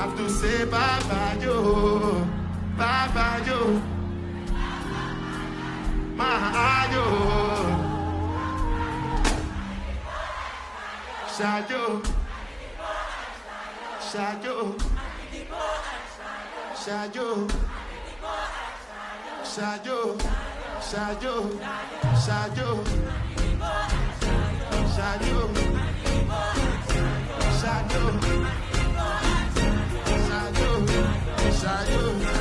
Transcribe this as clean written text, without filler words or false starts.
have to say bye-bye, yo. Bye-bye, yo. My, yo. Shayo. Shayo. Shayo. Shayo. Shayo. Shayo. Shayo. Shayo. Shayo. Shayo.